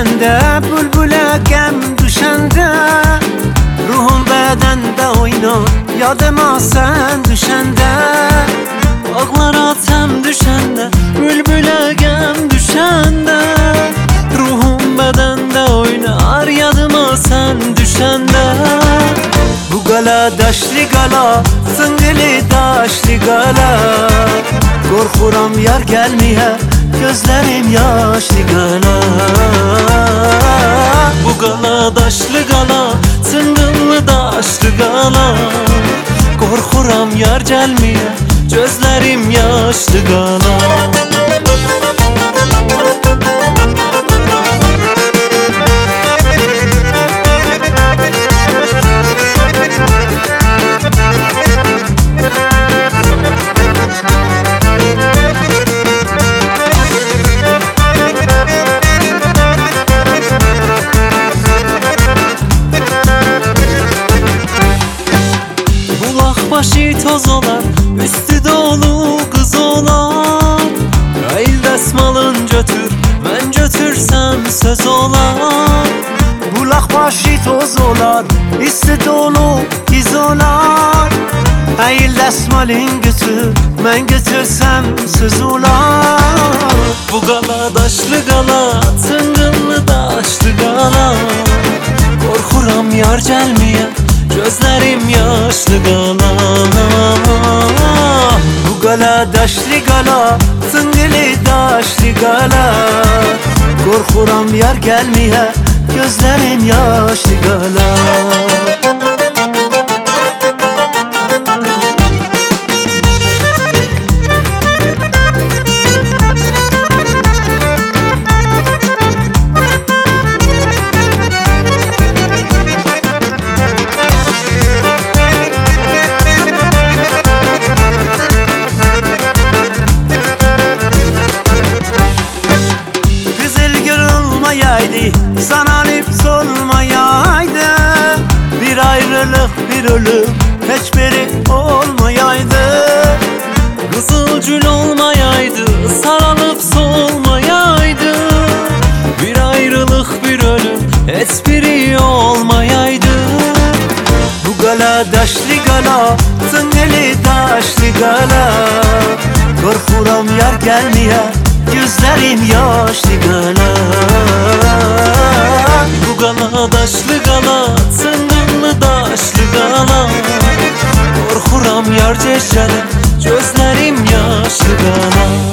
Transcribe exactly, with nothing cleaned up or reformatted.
düşende, bülbüle gem düşende, ruhum bedende oynar, yadıma sen düşende. Ağlar atem düşende, bülbüle gem düşende, ruhum bedende oynar, yadıma sen düşende. Bu gala daşlı gala, sıngılı daşlı gala, korkuram yar gelmeye, gözlerim yaşlı gala. Bu gala daşlı gala, sıngılı daşlı gala, korkuram yar gelmeye, gözlerim yaşlı gala. Başı toz olan, üstü dolu kız olan, el desmalın götür, ben götürsem söz olan. Bulak başı toz olan, üstü dolu kız olan, el desmalın götür, ben götürsem söz olan. Bu gala daşlı gala, tıngınlı daşlı gala, korkuram yar gelmeye, gözlerim yaşlı gala. Bu gala daşlı gala, tıngılı daşlı gala, korkuram yar gelmeye, gözlerim yaşlı gala. Sana lips olmayaydı, bir ayrılık bir ölüm hiçbiri olmayaydı. Kızılgül olmayaydı, sarılıp solmayaydı, bir ayrılık bir ölüm hiçbiri olmayaydı. Bu gala daşlı gala, tıngılı daşlı gala, korkuram yar gelmeye, gözlerim yaşlı gala. Bu gala daşlı gala, tıngınlı daşlı gala, korkuram yar geçene, gözlerim yaşlı gala.